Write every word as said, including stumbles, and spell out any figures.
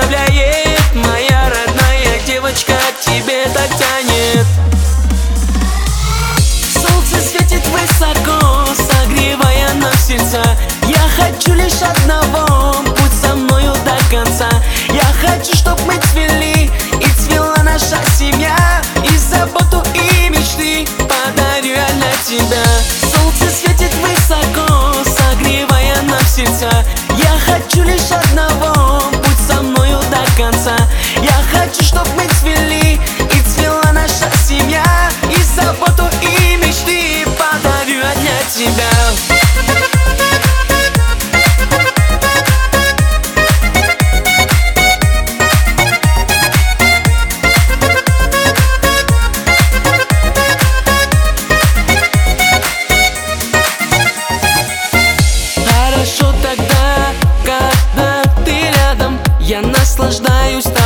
вдохновляет. Моя родная девочка, к тебе так тянет. Солнце светит высоко, согревая нас сердца. Я хочу лишь одного, будь со мною до конца. Я хочу, чтоб мы цвели и цвела наша семья. И заботу, и мечты подарю я для тебя. Солнце светит высоко, согревая нас сердца. Я хочу лишь одного, будь со мною до конца. Я хочу, чтоб мы цвели и цвела наша семья. И заботу, и мечты подарю я для тебя. Хорошо тогда, когда ты рядом. Я наслаждаюсь